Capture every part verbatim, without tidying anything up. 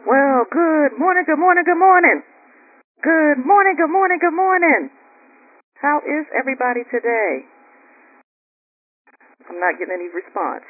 Well, good morning, good morning, good morning. Good morning, good morning, good morning. How is everybody today? I'm not getting any response.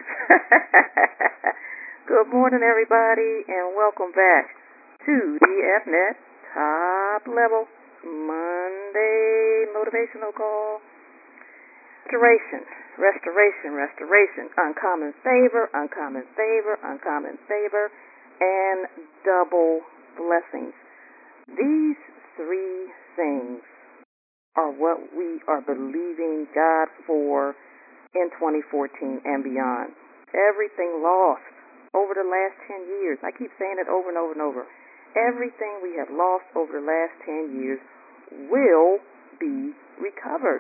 Good morning, everybody, and welcome back to the F Net Top Level Monday Motivational Call. Restoration, restoration, restoration, uncommon favor, uncommon favor, uncommon favor, and double blessings. These three things are what we are believing God for in twenty fourteen and beyond. Everything lost over the last ten years, I keep saying it over and over and over, everything we have lost over the last ten years will be recovered.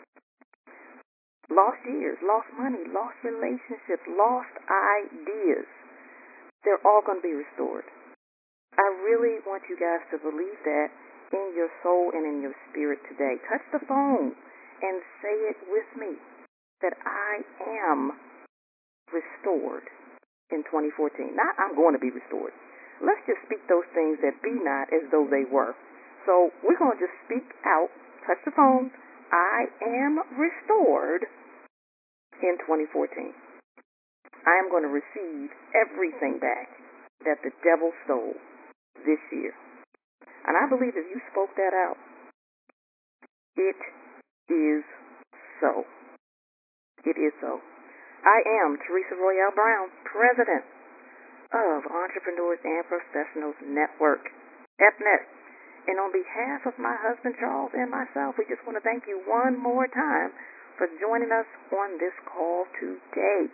Lost years, lost money, lost relationships, lost ideas, they're all going to be restored. I really want you guys to believe that in your soul and in your spirit today. Touch the phone and say it with me, that I am restored in twenty fourteen. Not I'm going to be restored. Let's just speak those things that be not as though they were. So we're going to just speak out, touch the phone, I am restored in twenty fourteen. I am going to receive everything back that the devil stole this year. And I believe if you spoke that out, it is so. It is so. I am Teresa Royale Brown, President of Entrepreneurs and Professionals Network, F Net. And on behalf of my husband Charles and myself, we just want to thank you one more time for joining us on this call today.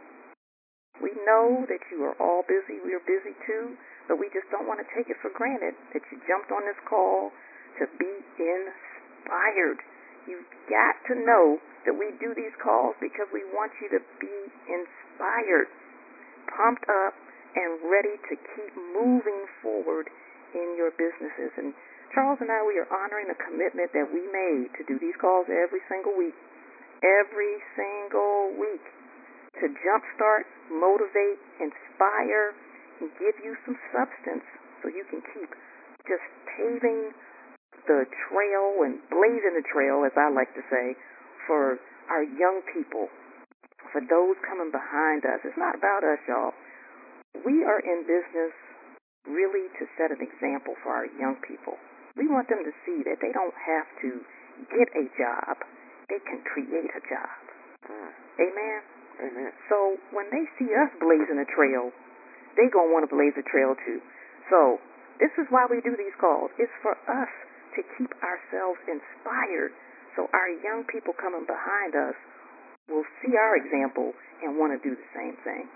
We know that you are all busy. We are busy too, but we just don't want to take it for granted that you jumped on this call to be inspired. You've got to know that we do these calls because we want you to be inspired, pumped up, and ready to keep moving forward in your businesses. And Charles and I, we are honoring the commitment that we made to do these calls every single week, every single week, to jumpstart, motivate, inspire, and give you some substance so you can keep just paving the trail and blazing the trail, as I like to say, for our young people, for those coming behind us. It's not about us, y'all. We are in business really to set an example for our young people. We want them to see that they don't have to get a job. They can create a job. Mm. Amen? Amen. So when they see us blazing a trail, they going to want to blaze a trail too. So this is why we do these calls. It's for us to keep ourselves inspired so our young people coming behind us will see our example and want to do the same thing.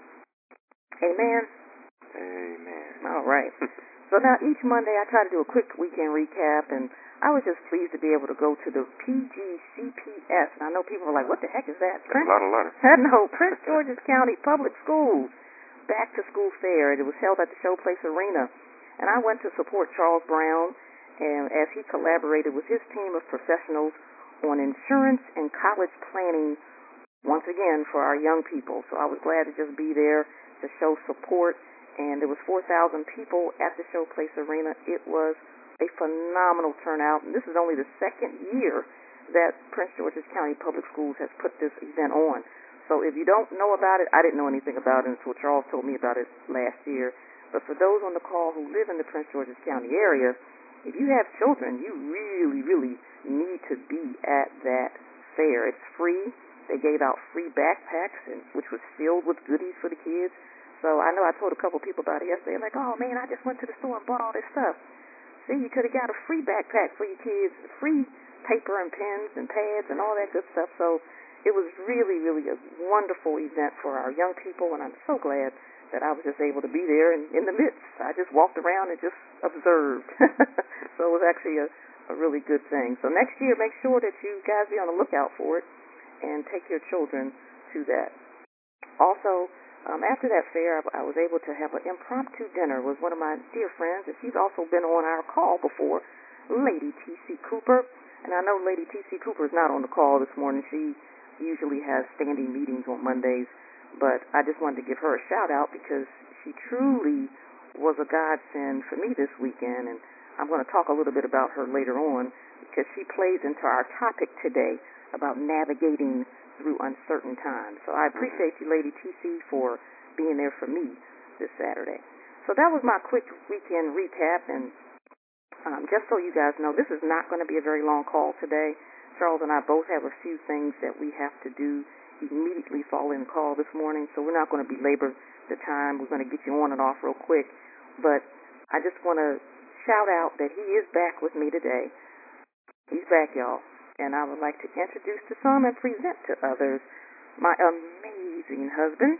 Amen? Amen. All right. So now each Monday I try to do a quick weekend recap, and I was just pleased to be able to go to the P G C P S. And I know people are like, what the heck is that? Prince, a lot of letters. No, Prince George's County Public Schools Back to School Fair. It was held at the Showplace Arena. And I went to support Charles Brown, and as he collaborated with his team of professionals on insurance and college planning, once again, for our young people. So I was glad to just be there to show support. And there was four thousand people at the Showplace Arena. It was a phenomenal turnout. And this is only the second year that Prince George's County Public Schools has put this event on. So if you don't know about it, I didn't know anything about it until Charles told me about it last year. But for those on the call who live in the Prince George's County area, if you have children, you really, really need to be at that fair. It's free. They gave out free backpacks, and, which was filled with goodies for the kids. So I know I told a couple people about it yesterday. I'm like, oh, man, I just went to the store and bought all this stuff. See, you could have got a free backpack for your kids, free paper and pens and pads and all that good stuff. So it was really, really a wonderful event for our young people, and I'm so glad that I was just able to be there and in the midst. I just walked around and just observed. So it was actually a, a really good thing. So next year, make sure that you guys be on the lookout for it and take your children to that. Also, um, after that fair, I, I was able to have an impromptu dinner with one of my dear friends, and she's also been on our call before, Lady T C. Cooper. And I know Lady T C. Cooper is not on the call this morning. She usually has standing meetings on Mondays, but I just wanted to give her a shout out because she truly was a godsend for me this weekend, and I'm going to talk a little bit about her later on because she plays into our topic today about navigating through uncertain times. So I appreciate you, Lady T C, for being there for me this Saturday. So that was my quick weekend recap, and um, just so you guys know, this is not going to be a very long call today. Charles and I both have a few things that we have to do immediately following the call this morning, so we're not going to belabor the time. We're going to get you on and off real quick, but I just want to shout out that he is back with me today. He's back, y'all, and I would like to introduce to some and present to others my amazing husband.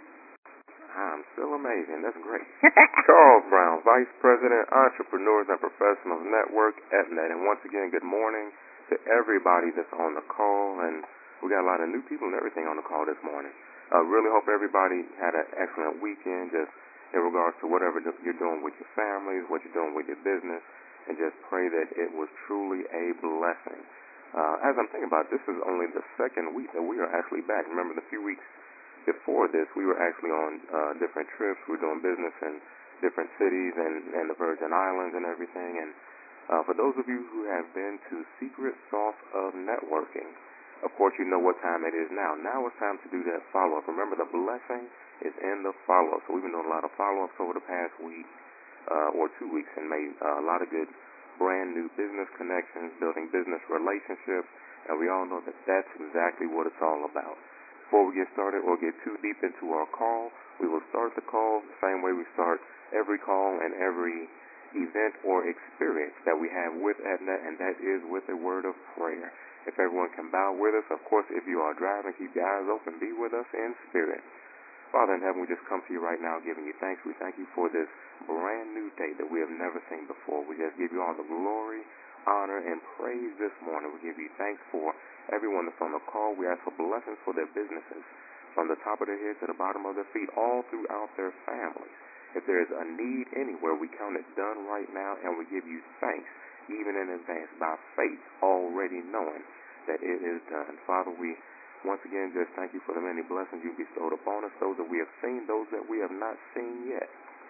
I'm still amazing. That's great. Charles Brown, Vice President, Entrepreneurs and Professionals Network, E P N E T. And once again, good morning to everybody that's on the call. And we got a lot of new people and everything on the call this morning. I uh, really hope everybody had an excellent weekend, just in regards to whatever you're doing with your families, what you're doing with your business, and just pray that it was truly a blessing. Uh, as I'm thinking about it, this is only the second week that we are actually back. Remember, the few weeks before this, we were actually on uh, different trips. We were doing business in different cities and, and the Virgin Islands and everything. And uh, for those of you who have been to Secret Sauce of Networking, of course, you know what time it is now. Now it's time to do that follow-up. Remember, the blessing is in the follow-up. So we've been doing a lot of follow-ups over the past week uh, or two weeks and made uh, a lot of good brand new business connections, building business relationships. And we all know that that's exactly what it's all about. Before we get started or get too deep into our call, we will start the call the same way we start every call and every event or experience that we have with E P N E T, and that is with a word of prayer. If everyone can bow with us, of course, if you are driving, keep your eyes open, be with us in spirit. Father in heaven, we just come to you right now giving you thanks. We thank you for this brand new day that we have never seen before. We just give you all the glory, honor, and praise this morning. We give you thanks for everyone that's on the call. We ask for blessings for their businesses, from the top of their head to the bottom of their feet, all throughout their families. If there is a need anywhere, we count it done right now, and we give you thanks, even in advance, by faith, already knowing that it is done. Father, we once again just thank you for the many blessings you bestowed upon us, those that we have seen, those that we have not seen yet.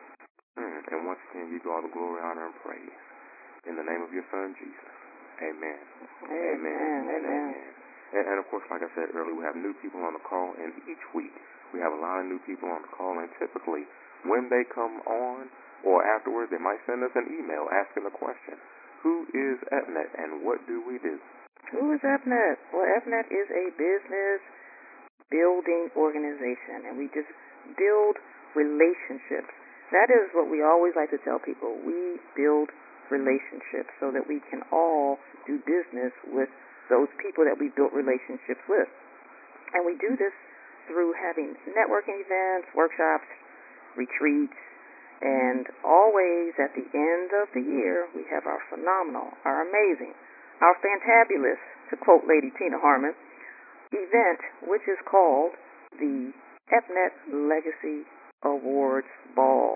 Mm. And once again, give you all the glory, honor, and praise. In the name of your Son, Jesus. Amen. Amen. Amen. And amen. And, and of course, like I said earlier, we have new people on the call, and each week we have a lot of new people on the call, and typically when they come on or afterwards, they might send us an email asking the question, who is E P N E T and what do we do? Who is E P N E T? Well, E P N E T is a business building organization, and we just build relationships. That is what we always like to tell people. We build relationships so that we can all do business with those people that we built relationships with. And we do this through having networking events, workshops, retreats, and always at the end of the year, we have our phenomenal, our amazing, our fantabulous, to quote Lady Tina Harmon, event, which is called the E P N E T Legacy Awards Ball.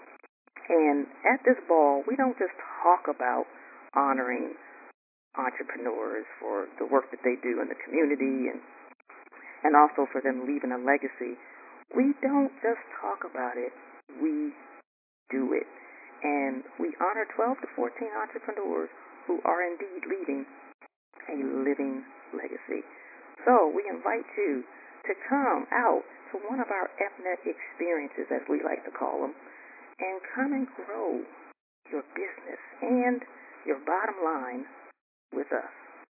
And at this ball, we don't just talk about honoring entrepreneurs for the work that they do in the community and and also for them leaving a legacy. We don't just talk about it, we do it. And we honor twelve to fourteen entrepreneurs who are indeed leaving a living legacy. So we invite you to come out to one of our E P N E T experiences, as we like to call them, and come and grow your business and your bottom line with us.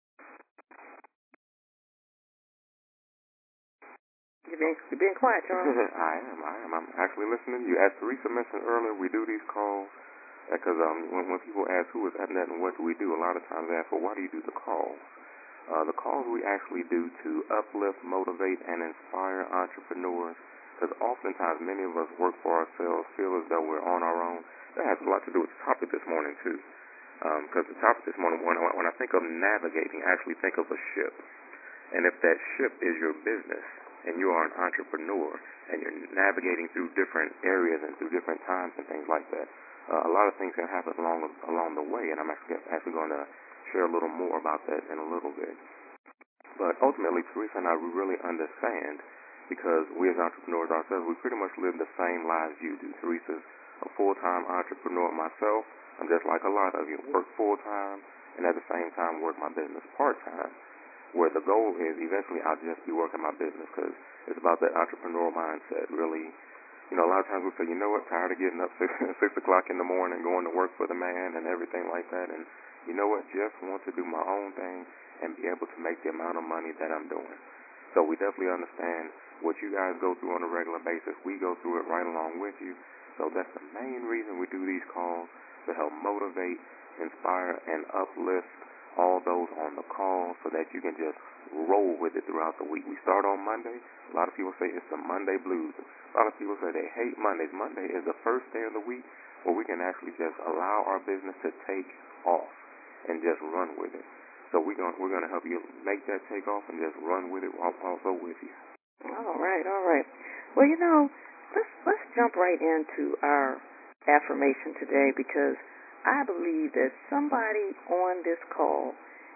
You're being, you're being quiet, Charles. I am, I am. I'm actually listening to you. As Teresa mentioned earlier, we do these calls because um, when, when people ask who is E P N E T and what do we do, a lot of times they ask, well, why do you do the calls? Uh, the calls we actually do to uplift, motivate, and inspire entrepreneurs, because oftentimes many of us work for ourselves, feel as though we're on our own. That has a lot to do with the topic this morning, too. Because um, the topic this morning, when I, when I think of navigating, I actually think of a ship. And if that ship is your business, and you are an entrepreneur, and you're navigating through different areas and through different times and things like that, uh, a lot of things can happen along along the way, and I'm actually, actually going to share a little more about that in a little bit. But ultimately, Teresa and I, we really understand, because we as entrepreneurs ourselves, we pretty much live the same lives you do. Teresa's a full-time entrepreneur myself. I'm just like a lot of you, work full-time and at the same time work my business part-time, where the goal is eventually I'll just be working my business because it's about that entrepreneurial mindset. Really, you know, a lot of times we say, you know what, tired of getting up six, six o'clock in the morning, going to work for the man and everything like that, and you know what, just want to do my own thing and be able to make the amount of money that I'm doing. So we definitely understand what you guys go through on a regular basis. We go through it right along with you. So that's the main reason we do these calls, to help motivate, inspire, and uplift all those on the call so that you can just roll with it throughout the week. We start on Monday. A lot of people say it's the Monday blues. A lot of people say they hate Mondays. Monday is the first day of the week where we can actually just allow our business to take off and just run with it. So we're going we're going to help you make that take off and just run with it also with you. All right, all right. Well, you know, let's let's jump right into our affirmation today, because I believe that somebody on this call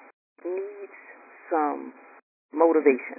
needs some motivation.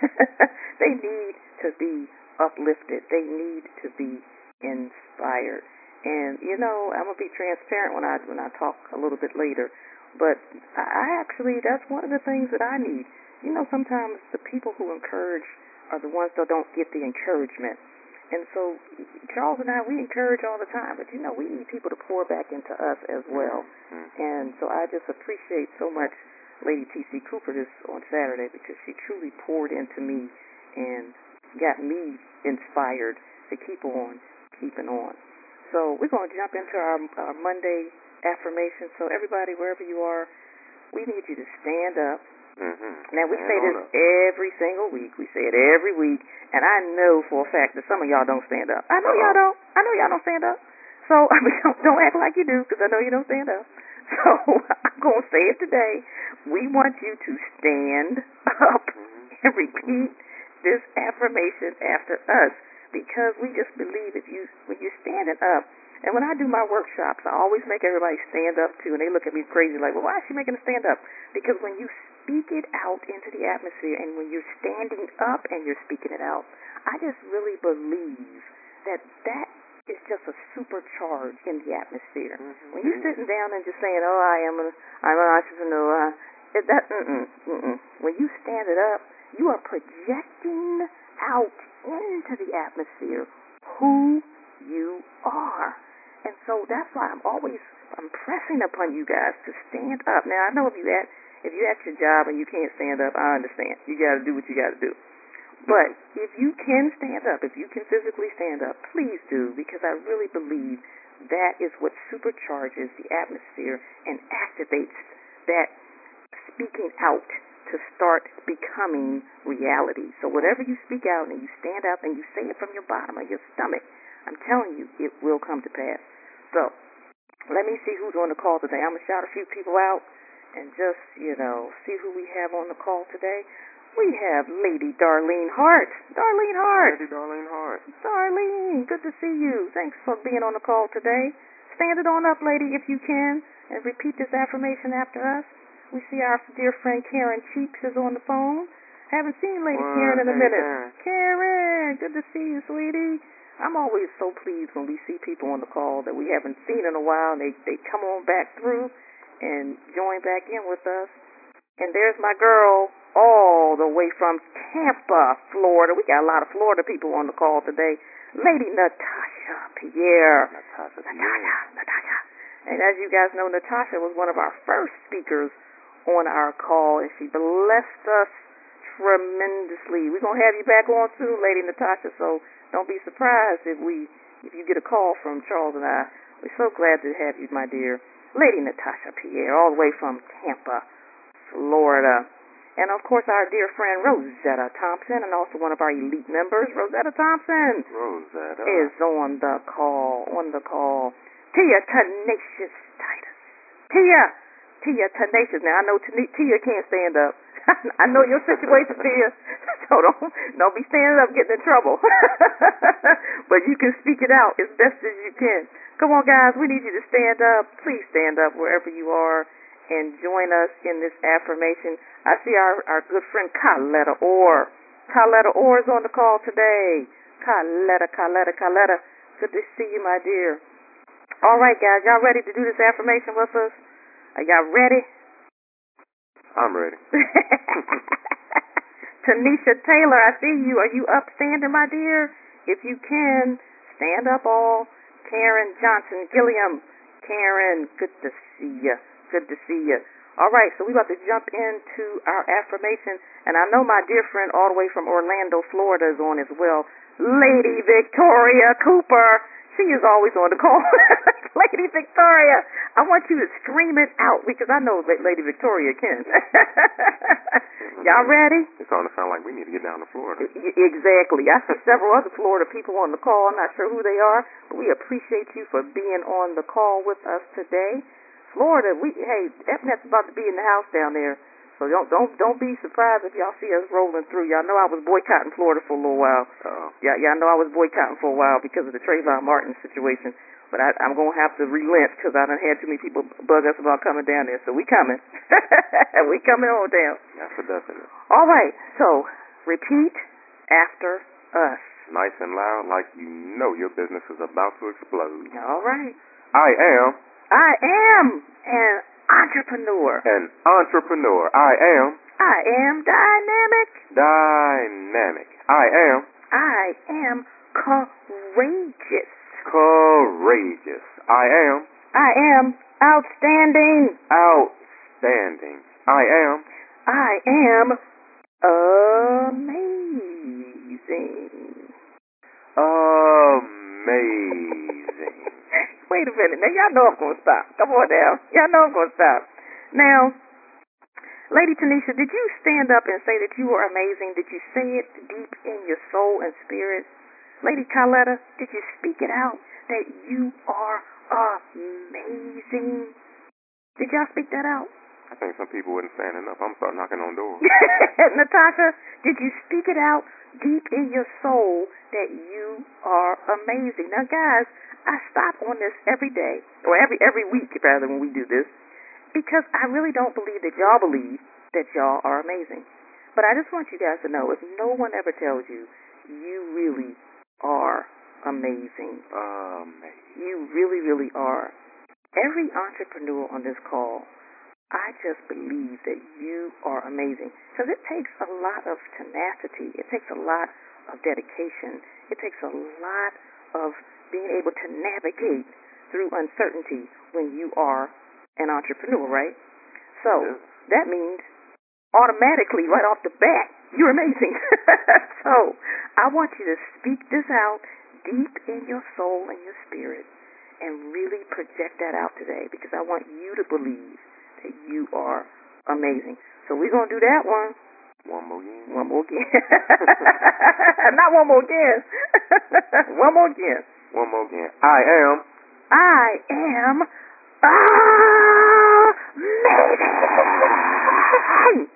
They need to be uplifted. They need to be inspired. And you know, I'm gonna be transparent when I when I talk a little bit later. But I actually, that's one of the things that I need. You know, sometimes the people who encourage are the ones that don't get the encouragement. And so Charles and I, we encourage all the time, but you know, we need people to pour back into us as well. Mm-hmm. And so I just appreciate so much Lady T C Cooper this on Saturday, because she truly poured into me and got me inspired to keep on keeping on. So we're going to jump into our, our Monday affirmation. So everybody, wherever you are, we need you to stand up. Mm-hmm. Now, we stand say this up. every single week. We say it every week, and I know for a fact that some of y'all don't stand up. I know Uh-oh. y'all don't. I know y'all don't stand up. So I mean, don't, don't act like you do, because I know you don't stand up. So I'm going to say it today. We want you to stand up Mm-hmm. and repeat this affirmation after us, because we just believe if you when you're standing up. And when I do my workshops, I always make everybody stand up too, and they look at me crazy like, well, why is she making them stand up? Because when you speak it out into the atmosphere, and when you're standing up and you're speaking it out, I just really believe that that is just a supercharge in the atmosphere. Mm-hmm. When you're sitting down and just saying, oh, I am a, I'm an entrepreneur, it, that, mm-mm, mm-mm. When you stand it up, you are projecting out into the atmosphere who you are. And so that's why I'm always I'm pressing upon you guys to stand up. Now, I know if you at if you at your job and you can't stand up, I understand. You got to do what you got to do. But if you can stand up, if you can physically stand up, please do, because I really believe that is what supercharges the atmosphere and activates that speaking out to start becoming reality. So whatever you speak out and you stand up and you say it from your bottom of your stomach, I'm telling you, it will come to pass. So let me see who's on the call today. I'm going to shout a few people out and just, you know, see who we have on the call today. We have Lady Darlene Hart. Darlene Hart. Lady Darlene Hart. Darlene, good to see you. Thanks for being on the call today. Stand it on up, lady, if you can, and repeat this affirmation after us. We see our dear friend Karen Cheeks is on the phone. Haven't seen Lady What? Karen in a Hey, minute. Karen. Karen, good to see you, sweetie. I'm always so pleased when we see people on the call that we haven't seen in a while, and they, they come on back through and join back in with us. And there's my girl all the way from Tampa, Florida. We got a lot of Florida people on the call today. Lady Natasha Pierre. Natasha Natasha, Pierre. Natasha. And as you guys know, Natasha was one of our first speakers on our call, and she blessed us tremendously. We're going to have you back on soon, Lady Natasha, so don't be surprised if we, if you get a call from Charles and I. We're so glad to have you, my dear. Lady Natasha Pierre, all the way from Tampa, Florida. And, of course, our dear friend Rosetta Thompson, and also one of our elite members, Rosetta Thompson, Rosetta. is on the call, on the call. Tia Tenacious Titus. Tia, Tia Tenacious. Now, I know Tia can't stand up. I know your situation, Tia, so don't, don't be standing up getting in trouble. But you can speak it out as best as you can. Come on, guys, we need you to stand up. Please stand up wherever you are and join us in this affirmation. I see our, our good friend Coletta Orr. Coletta Orr is on the call today. Coletta, Coletta, Coletta. Good to see you, my dear. All right, guys, y'all ready to do this affirmation with us? Are y'all ready? I'm ready. Tanisha Taylor, I see you. Are you upstanding, my dear? If you can, stand up all. Karen Johnson Gilliam. Karen, good to see you. Good to see you. All right, so we're about to jump into our affirmation. And I know my dear friend all the way from Orlando, Florida is on as well. Lady Victoria Cooper. She is always on the call. Lady Victoria, I want you to scream it out because I know that Lady Victoria can. Y'all ready? It's starting to sound like we need to get down to Florida. Exactly. I see several other Florida people on the call. I'm not sure who they are, but we appreciate you for being on the call with us today. Florida, we hey, F NET's about to be in the house down there. So don't don't don't be surprised if y'all see us rolling through. Y'all know I was boycotting Florida for a little while. Uh-oh. Yeah, y'all know I was boycotting for a while because of the Trayvon Martin situation. But I, I'm gonna have to relent because I done had too many people bug us about coming down there. So we coming, we coming on down. That's a definite. All right. So repeat after us. Nice and loud, like you know your business is about to explode. All right. I am. I am an entrepreneur. An entrepreneur. I am. I am dynamic. Dynamic. I am. I am courageous. Courageous. I am. I am outstanding. Outstanding. I am. I am amazing. Amazing. Wait a minute. Now, y'all know I'm going to stop. Come on now. Y'all know I'm going to stop. Now, Lady Tanisha, did you stand up and say that you were amazing? Did you say it deep in your soul and spirit? Lady Carletta, did you speak it out that you are amazing? Did y'all speak that out? I think some people wasn't standing up. I'm start knocking on doors. Natasha, did you speak it out deep in your soul that you are amazing? Now, guys, I stop on this every day, or every every week, rather, when we do this, because I really don't believe that y'all believe that y'all are amazing. But I just want you guys to know, if no one ever tells you, you really are amazing. Amazing. You really, really are. Every entrepreneur on this call, I just believe that you are amazing. Because it takes a lot of tenacity. It takes a lot of dedication. It takes a lot of being able to navigate through uncertainty when you are an entrepreneur, right? So Yeah. that means automatically, right off the bat, you're amazing. So I want you to speak this out deep in your soul and your spirit and really project that out today, because I want you to believe that you are amazing. So we're going to do that one. One more again. One more again. Not one more again. One more again. One more again. I am. I am amazing.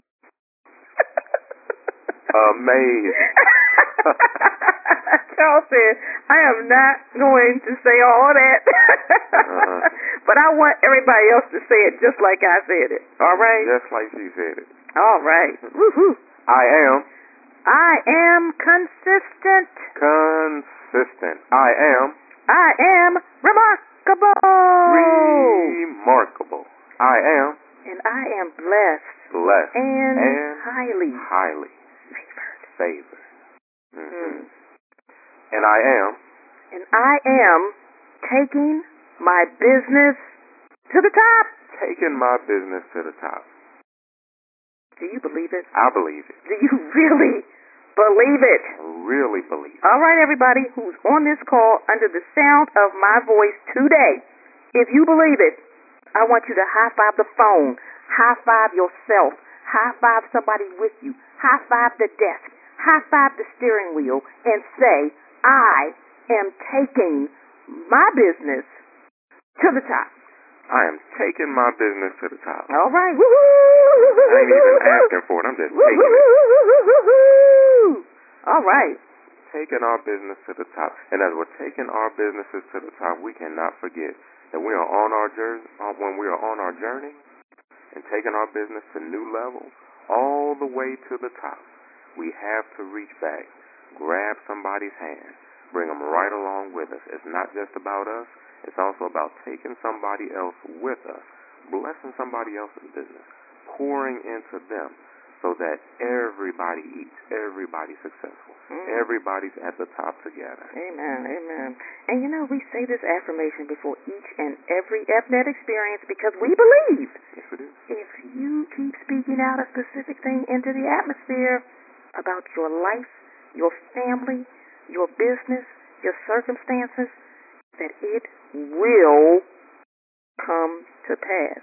Amazing. Charles said, I am not going to say all that. uh-huh. But I want everybody else to say it just like I said it. All right? Just like she said it. All right. Woo-hoo. I am. I am consistent. Consistent. I am. I am remarkable. Remarkable. I am. And I am blessed. Blessed. And, and highly highly favored. favored. Mm-hmm. Mm. And I am. And I am taking my business to the top. Taking my business to the top. Do you believe it? I believe it. Do you really believe it? I really believe it. All right, everybody who's on this call under the sound of my voice today, if you believe it, I want you to high-five the phone, high-five yourself, high-five somebody with you, high-five the desk, high-five the steering wheel, and say, I am taking my business to the top. I am taking my business to the top. All right. Woo-hoo! I ain't even asking for it. I'm just taking it. All right. Taking our business to the top. And as we're taking our businesses to the top, we cannot forget that we are on our journey, when we are on our journey and taking our business to new levels, all the way to the top, we have to reach back, grab somebody's hand, bring them right along with us. It's not just about us. It's also about taking somebody else with us, blessing somebody else's business, pouring into them so that everybody eats, everybody's successful, mm. everybody's at the top together. Amen, amen. And you know, we say this affirmation before each and every EPNET experience because we believe yes, we do. If you keep speaking out a specific thing into the atmosphere about your life, your family, your business, your circumstances, that it will come to pass.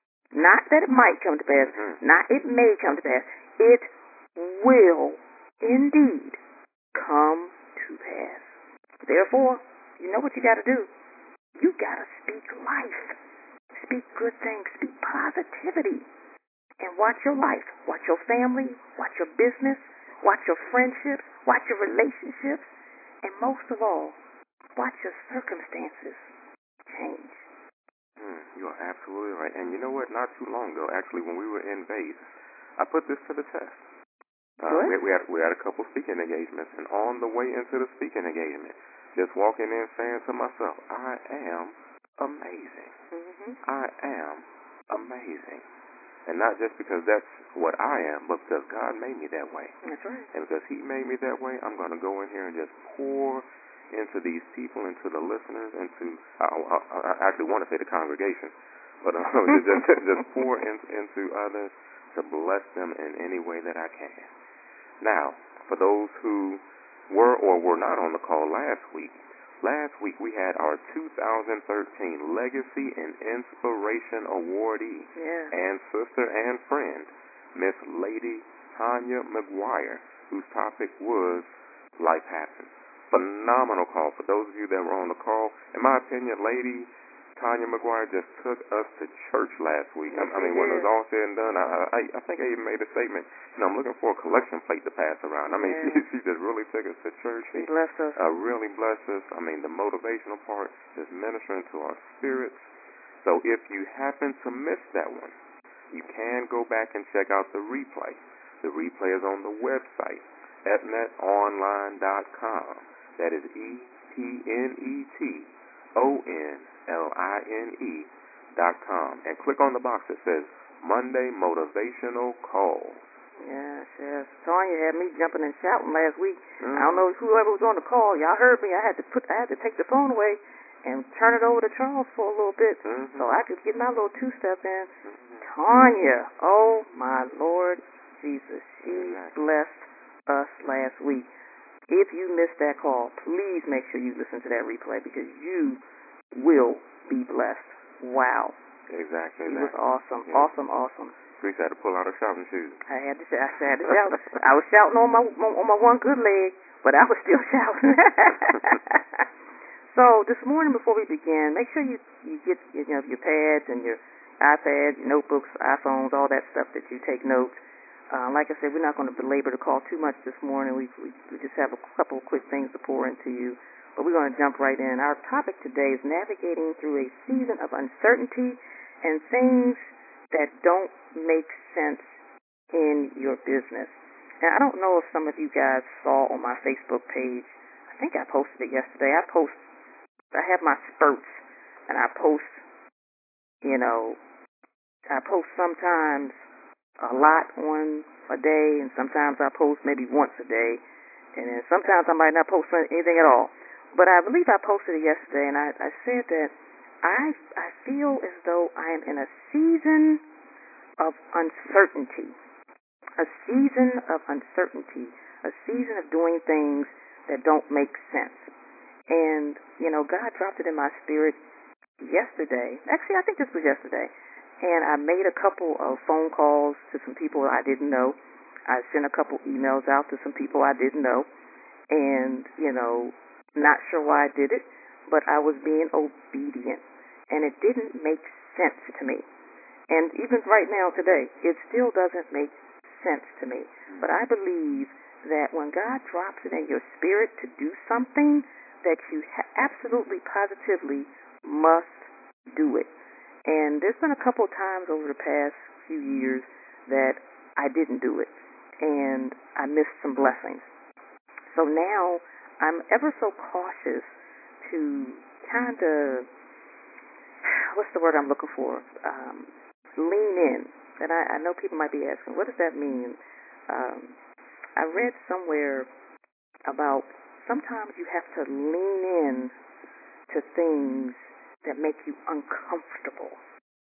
Not that it might come to pass, mm-hmm. not it may come to pass. It will indeed come to pass. Therefore, you know what you got to do. You got to speak life. Speak good things. Speak positivity. And watch your life. Watch your family. Watch your business. Watch your friendships. Watch your relationships. And most of all, watch your circumstances change. Mm, you are absolutely right. And you know what? Not too long ago, actually, when we were in Vegas, I put this to the test. Uh, we, we had we had a couple speaking engagements, and on the way into the speaking engagement, just walking in saying to myself, I am amazing. Mm-hmm. I am amazing. And not just because that's what I am, but because God made me that way. That's right. And because He made me that way, I'm going to go in here and just pour into these people, into the listeners, into, I, I, I actually want to say the congregation, but uh, just, just pour in, into others to bless them in any way that I can. Now, for those who were or were not on the call last week, last week we had our two thousand thirteen Legacy and Inspiration Awardee yeah. and sister and friend, Miss Lady Tanya McGuire, whose topic was Life Happens. Phenomenal call. For those of you that were on the call, in my opinion, Lady Tanya McGuire just took us to church last week. I, I mean, when it was all said and done, I, I, I think I even made a statement. You know, I'm looking for a collection plate to pass around. I mean, yeah. she, she just really took us to church. She blessed us. Uh, really blessed us. I mean, the motivational part, just ministering to our spirits. So if you happen to miss that one, you can go back and check out the replay. The replay is on the website, epnet online dot com. That is E P N E T O N L I N E dot com. And click on the box that says Monday Motivational Calls. Yes, yes. Tanya had me jumping and shouting last week. Mm-hmm. I don't know whoever was on the call. Y'all heard me. I had to put, I had to take the phone away and turn it over to Charles for a little bit mm-hmm. so I could get my little two-step in. Mm-hmm. Tanya, oh my Lord Jesus, she exactly. blessed us last week. If you missed that call, please make sure you listen to that replay because you will be blessed. Wow. Exactly. It was awesome, yeah. awesome, awesome. Teresa had to pull out her shouting shoes. I had to, I had to shout. I was shouting on my on my one good leg, but I was still shouting. So this morning, before we begin, make sure you you get you know your pads and your iPads, your notebooks, iPhones, all that stuff that you take notes. Uh, like I said, we're not going to belabor the call too much this morning. We, we we just have a couple of quick things to pour into you, but we're going to jump right in. Our topic today is navigating through a season of uncertainty and things that don't make sense in your business. And I don't know if some of you guys saw on my Facebook page. I think I posted it yesterday. I post, I have my spurts, and I post, you know, I post sometimes a lot on a day, and sometimes I post maybe once a day, and then sometimes I might not post anything at all. But I believe I posted it yesterday, and I, I said that I I feel as though I am in a season of uncertainty, a season of uncertainty, a season of doing things that don't make sense. And, you know, God dropped it in my spirit yesterday. Actually, I think this was yesterday. And I made a couple of phone calls to some people I didn't know. I sent a couple emails out to some people I didn't know. And, you know, not sure why I did it, but I was being obedient. And it didn't make sense to me. And even right now today, it still doesn't make sense to me. But I believe that when God drops it in your spirit to do something, that you ha- absolutely, positively must do it. And there's been a couple of times over the past few years that I didn't do it, and I missed some blessings. So now I'm ever so cautious to kind of, what's the word I'm looking for? Um, lean in. And I, I know people might be asking, what does that mean? Um, I read somewhere about sometimes you have to lean in to things that make you uncomfortable.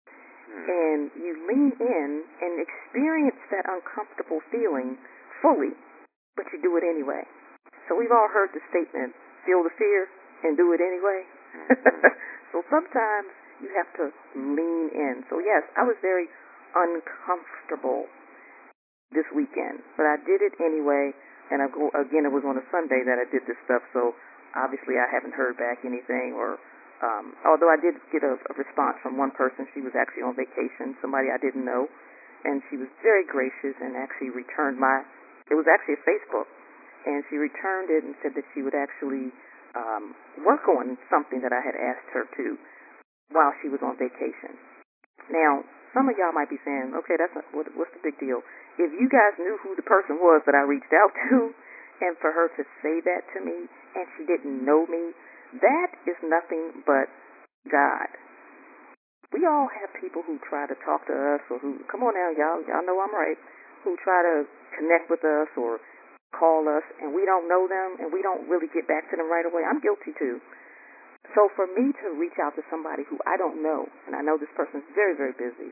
And you lean in and experience that uncomfortable feeling fully, but you do it anyway. So we've all heard the statement, feel the fear and do it anyway. So sometimes you have to lean in. So yes, I was very uncomfortable this weekend, but I did it anyway. And I go, again, it was on a Sunday that I did this stuff, so obviously I haven't heard back anything. Or um, although I did get a, a response from one person, she was actually on vacation, somebody I didn't know, and she was very gracious and actually returned my. It was actually a Facebook, and she returned it and said that she would actually um, work on something that I had asked her to while she was on vacation. Now, some of y'all might be saying, okay, that's not, what, what's the big deal? If you guys knew who the person was that I reached out to, and for her to say that to me, and she didn't know me, that is nothing but God. We all have people who try to talk to us, or who, come on now, y'all, y'all know I'm right, who try to connect with us or call us, and we don't know them, and we don't really get back to them right away. I'm guilty too. So for me to reach out to somebody who I don't know, and I know this person's very, very busy,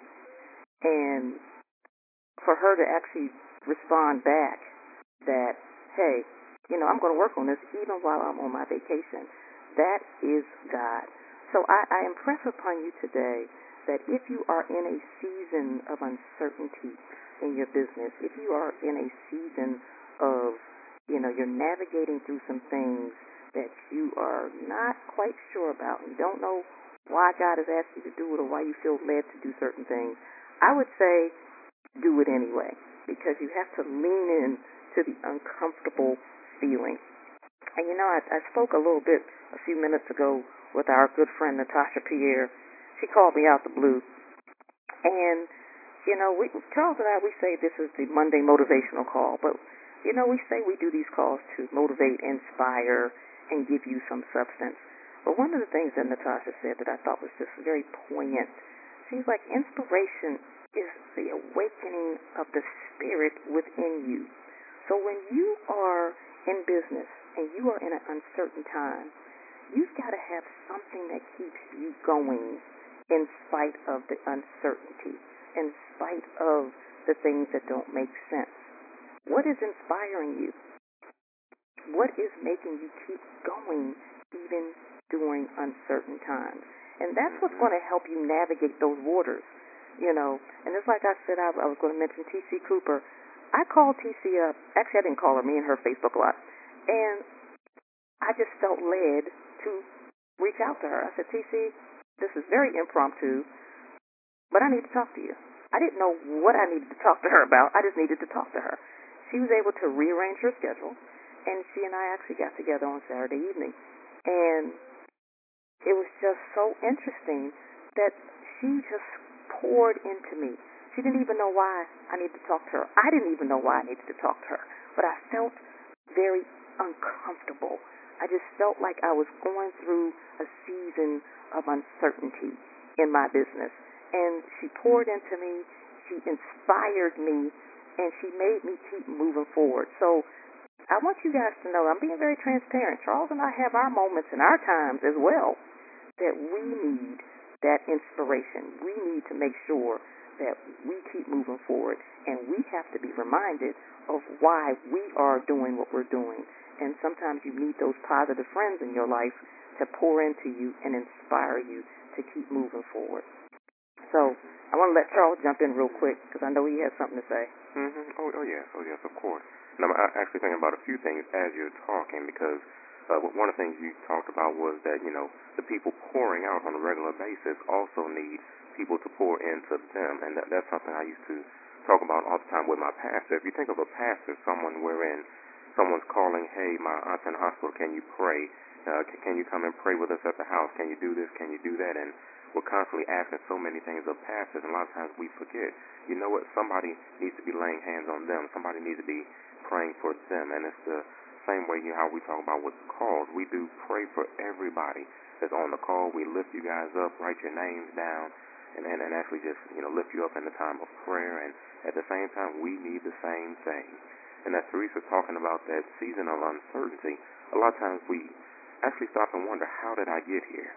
and for her to actually respond back that, hey, you know, I'm going to work on this even while I'm on my vacation, that is God. So I, I impress upon you today that if you are in a season of uncertainty in your business, if you are in a season of, you know, you're navigating through some things that you are not quite sure about and don't know why God has asked you to do it or why you feel led to do certain things, I would say do it anyway, because you have to lean in to the uncomfortable feeling. And you know, I, I spoke a little bit a few minutes ago with our good friend Natasha Pierre. She called me out the blue. And, you know, we, Charles and I, we say this is the Monday motivational call, but, you know, we say we do these calls to motivate, inspire, and give you some substance. But one of the things that Natasha said that I thought was just very poignant, she's like, inspiration is the awakening of the spirit within you. So when you are in business and you are in an uncertain time, you've got to have something that keeps you going in spite of the uncertainty, in spite of the things that don't make sense. What is inspiring you? What is making you keep going even during uncertain times? And that's what's going to help you navigate those waters. You know, and it's like I said, I, I was going to mention T C Cooper. I called T C up. Actually, I didn't call her. Me and her Facebook a lot. And I just felt led to reach out to her. I said, T C, this is very impromptu, but I need to talk to you. I didn't know what I needed to talk to her about. I just needed to talk to her. She was able to rearrange her schedule, and she and I actually got together on Saturday evening. And it was just so interesting that she just poured into me. She didn't even know why I needed to talk to her. I didn't even know why I needed to talk to her. But I felt very uncomfortable. I just felt like I was going through a season of uncertainty in my business. And she poured into me. She inspired me. And she made me keep moving forward. So I want you guys to know, I'm being very transparent. Charles and I have our moments and our times as well that we need that inspiration. We need to make sure that we keep moving forward, and we have to be reminded of why we are doing what we're doing. And sometimes you need those positive friends in your life to pour into you and inspire you to keep moving forward. So I want to let Charles jump in real quick because I know he has something to say. Mm-hmm. Oh, oh yes, oh yes, of course. And I'm actually thinking about a few things as you're talking because Uh, one of the things you talked about was that, you know, the people pouring out on a regular basis also need people to pour into them. And that, that's something I used to talk about all the time with my pastor. If you think of a pastor, someone wherein someone's calling, hey, my aunt's in the hospital, can you pray? Uh, can, can you come and pray with us at the house? Can you do this? Can you do that? And we're constantly asking so many things of pastors, and a lot of times we forget. You know what? Somebody needs to be laying hands on them. Somebody needs to be praying for them. And it's the same way, you know, how we talk about with calls, we do pray for everybody that's on the call. We lift you guys up, write your names down, and, and, and actually just, you know, lift you up in the time of prayer. And at the same time, we need the same thing. And as Teresa's talking about that season of uncertainty, a lot of times we actually stop and wonder, how did I get here?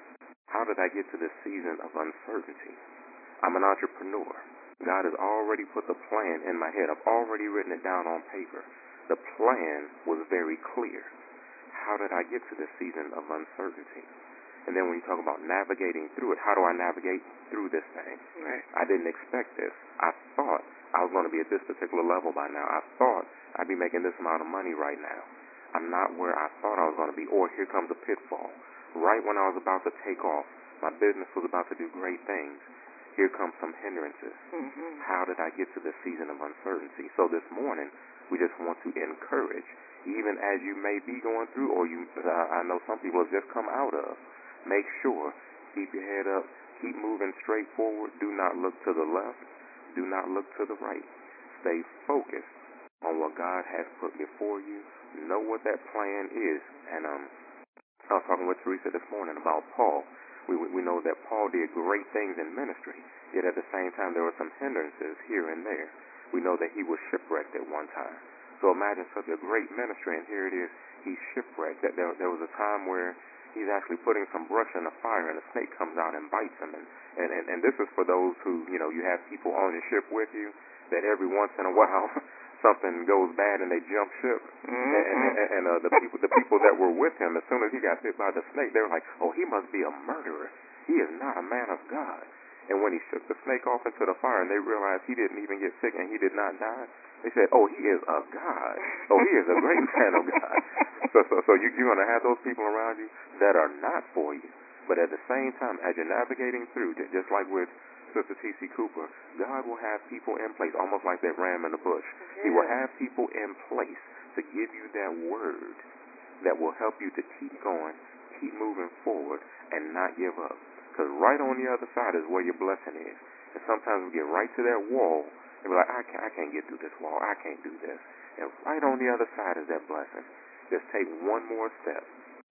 How did I get to this season of uncertainty? I'm an entrepreneur. God has already put the plan in my head. I've already written it down on paper. The plan was very clear. How did I get to this season of uncertainty? And then when you talk about navigating through it, how do I navigate through this thing? Right. I didn't expect this. I thought I was going to be at this particular level by now. I thought I'd be making this amount of money right now. I'm not where I thought I was going to be. Or here comes a pitfall. Right when I was about to take off, my business was about to do great things. Here come some hindrances. Mm-hmm. How did I get to this season of uncertainty? So this morning, we just want to encourage, even as you may be going through, or you, uh, I know some people have just come out of, make sure, keep your head up, keep moving straight forward. Do not look to the left. Do not look to the right. Stay focused on what God has put before you. Know what that plan is. And um, I was talking with Teresa this morning about Paul. We, we know that Paul did great things in ministry, yet at the same time there were some hindrances here and there. We know that he was shipwrecked at one time. So imagine such a great ministry, and here it is, he's shipwrecked. That there, there was a time where he's actually putting some brush in the fire, and a snake comes out and bites him. And, and, and, and this is for those who, you know, you have people on your ship with you, that every once in a while something goes bad and they jump ship. Mm-hmm. And, and, and uh, the people the people that were with him, as soon as he got bit by the snake, they were like, oh, he must be a murderer. He is not a man of God. And when he shook the snake off into the fire and they realized he didn't even get sick and he did not die, they said, oh, he is a God. Oh, he is a great man of God. So, so, so you, you're going to have those people around you that are not for you. But at the same time, as you're navigating through, just like with Sister T C. Cooper, God will have people in place, almost like that ram in the bush. Yeah. He will have people in place to give you that word that will help you to keep going, keep moving forward, and not give up. Because right on the other side is where your blessing is. And sometimes we get right to that wall, and we're like, I can't, I can't get through this wall. I can't do this. And right on the other side is that blessing. Just take one more step.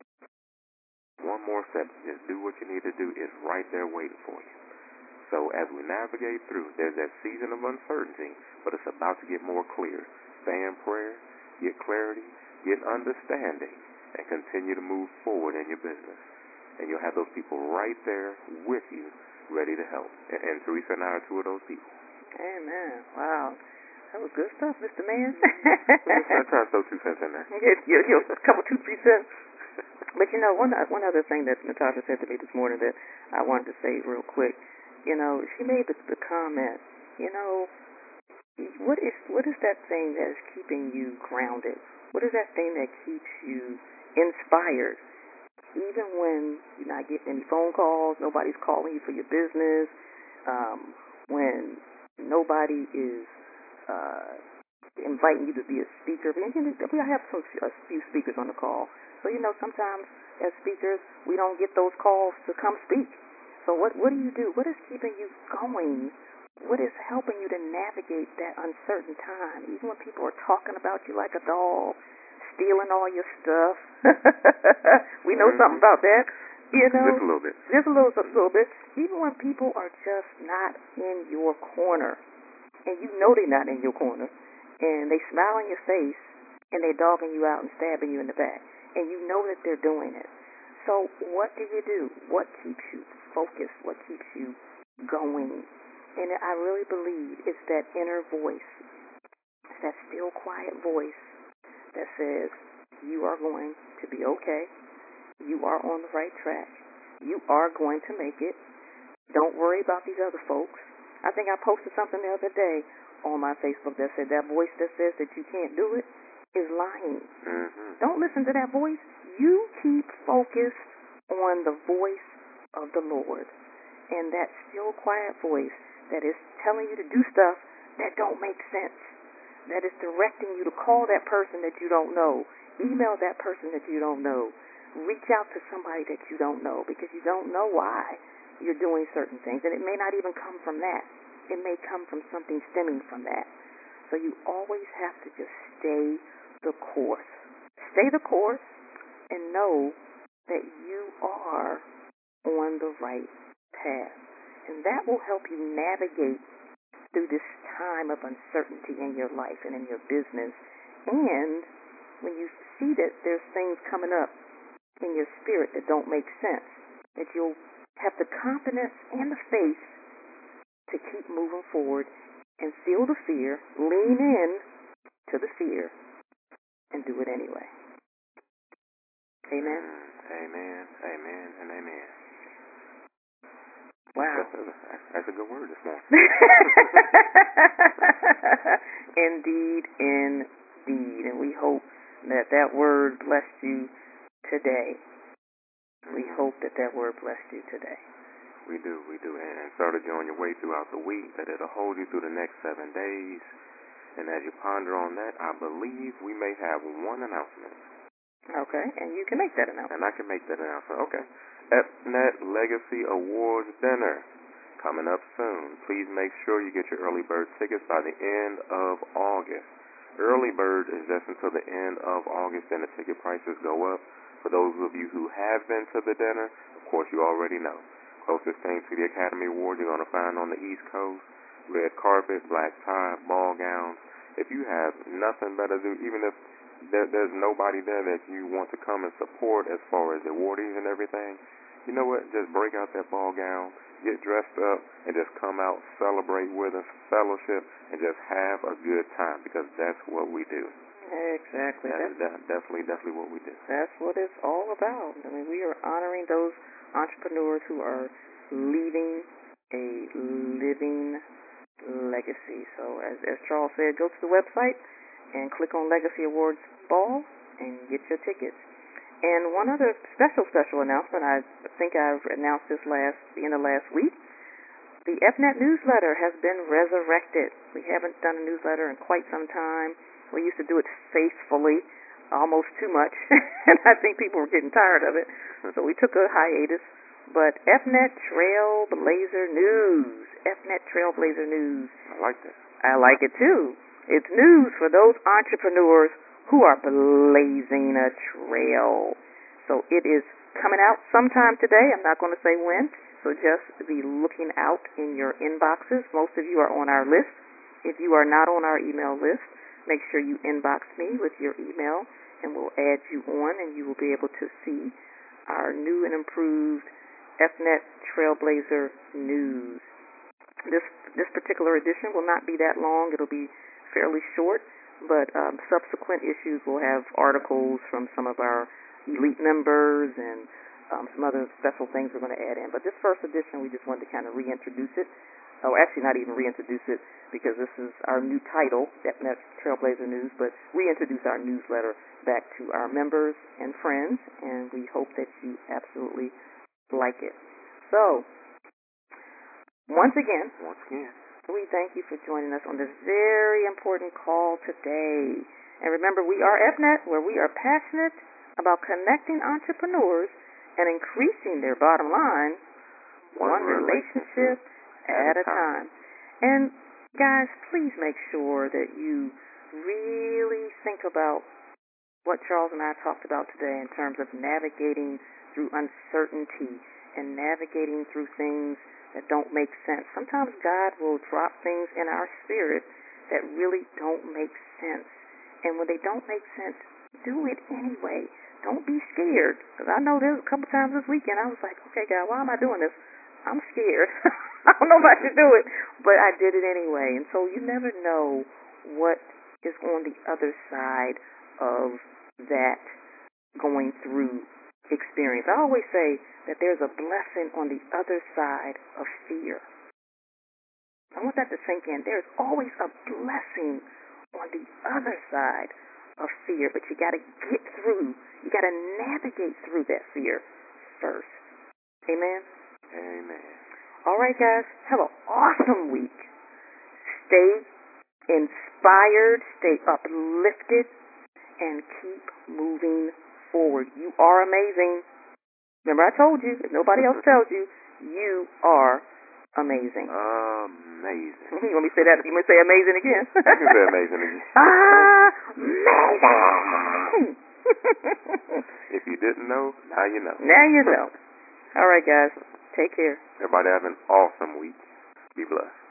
One more step. Just do what you need to do. It's right there waiting for you. So as we navigate through, there's that season of uncertainty, but it's about to get more clear. Stay in prayer, get clarity, get understanding, and continue to move forward in your business. And you'll have those people right there with you, ready to help. And, and Teresa and I are two of those people. Amen. Wow. That was good stuff, Mister Man. I tried to throw two cents in there. You, you, a couple, two, three cents. But, you know, one one other thing that Natasha said to me this morning that I wanted to say real quick. You know, she made the, the comment, you know, what is what is that thing that is keeping you grounded? What is that thing that keeps you inspired? Even when you're not getting any phone calls, nobody's calling you for your business, um, when nobody is uh, inviting you to be a speaker. We have some a few speakers on the call. So, you know, sometimes as speakers, we don't get those calls to come speak. So what what do you do? What is keeping you going? What is helping you to navigate that uncertain time? Even when people are talking about you like a doll, stealing all your stuff. We know mm-hmm. something about that. You know, just a little bit. Just a little, a little bit. Even when people are just not in your corner, and you know they're not in your corner, and they smile in your face, and they're dogging you out and stabbing you in the back, and you know that they're doing it. So what do you do? What keeps you focused? What keeps you going? And I really believe it's that inner voice, it's that still quiet voice that says you are going to be okay. You are on the right track. You are going to make it. Don't worry about these other folks. I think I posted something the other day on my Facebook that said that voice that says that you can't do it is lying. Mm-hmm. Don't listen to that voice. You keep focused on the voice of the Lord, and that still quiet voice that is telling you to do stuff that don't make sense, that is directing you to call that person that you don't know, email that person that you don't know, reach out to somebody that you don't know, because you don't know why you're doing certain things, and it may not even come from that. It may come from something stemming from that. So you always have to just stay the course. stay the course and know that you are on the right path. And that will help you navigate through this time of uncertainty in your life and in your business. And when you see that there's things coming up in your spirit that don't make sense, that you'll have the confidence and the faith to keep moving forward and feel the fear, lean in to the fear, and do it anyway. Amen? Amen, amen, and amen. Wow. That's a, that's a good word this morning. Indeed, indeed. And we hope that that word blessed you today. We hope that that word blessed you today. We do, we do. And started you on your way throughout the week, that it'll hold you through the next seven days. And as you ponder on that, I believe we may have one announcement. Okay, and you can make that announcement. And I can make that announcement. Okay. EPNET Legacy Awards Dinner coming up soon. Please make sure you get your early bird tickets by the end of August. Early bird is just until the end of August, and the ticket prices go up. For those of you who have been to the dinner, of course you already know. Closest thing to the Academy Awards you're going to find on the East Coast. Red carpet, black tie, ball gowns. If you have nothing better to do, even if there, there's nobody there that you want to come and support as far as the awardees and everything, you know what? Just break out that ball gown, get dressed up, and just come out, celebrate with us, fellowship, and just have a good time, because that's what we do. Exactly. That is de- definitely, definitely what we do. That's what it's all about. I mean, we are honoring those entrepreneurs who are leaving a living legacy. So as, as Charles said, go to the website and click on Legacy Awards Ball and get your tickets. And one other special, special announcement, I think I've announced this last, the end of last week. The EPNET newsletter has been resurrected. We haven't done a newsletter in quite some time. We used to do it faithfully, almost too much, and I think people were getting tired of it. So we took a hiatus. But EPNET Trailblazer News, EPNET Trailblazer News. I like that. I like it too. It's news for those entrepreneurs who are blazing a trail. So it is coming out sometime today. I'm not going to say when. So just be looking out in your inboxes. Most of you are on our list. If you are not on our email list, make sure you inbox me with your email, and we'll add you on, and you will be able to see our new and improved EPNET Trailblazer News. This this particular edition will not be that long. It'll be fairly short, but um, subsequent issues will have articles from some of our elite members and um, some other special things we're going to add in. But this first edition, we just wanted to kind of reintroduce it. Oh, actually not even reintroduce it, because this is our new title, EPNET Trailblazer News, but reintroduce our newsletter back to our members and friends, and we hope that you absolutely like it. So, once again, once again, we thank you for joining us on this very important call today. And remember, we are EPNET, where we are passionate about connecting entrepreneurs and increasing their bottom line one, one relationship, relationship at a time. And guys, please make sure that you really think about what Charles and I talked about today in terms of navigating through uncertainty and navigating through things that don't make sense. Sometimes God will drop things in our spirit that really don't make sense. And when they don't make sense, do it anyway. Don't be scared. Because I know there's a couple times this weekend I was like, okay, God, why am I doing this? I'm scared. I don't know if I should do it, but I did it anyway. And so you never know what is on the other side of that going through experience. I always say that there's a blessing on the other side of fear. I want that to sink in. There's always a blessing on the other side of fear, but you got to get through. You got to navigate through that fear first. Amen? Amen. All right, guys. Have an awesome week. Stay inspired, stay uplifted, and keep moving forward. You are amazing. Remember, I told you, if nobody else tells you, you are amazing. Amazing. You want me to say that? You want me to say amazing again? You can say amazing again. Amazing. If you didn't know, now you know. Now you know. All right, guys. Take care. Everybody have an awesome week. Be blessed.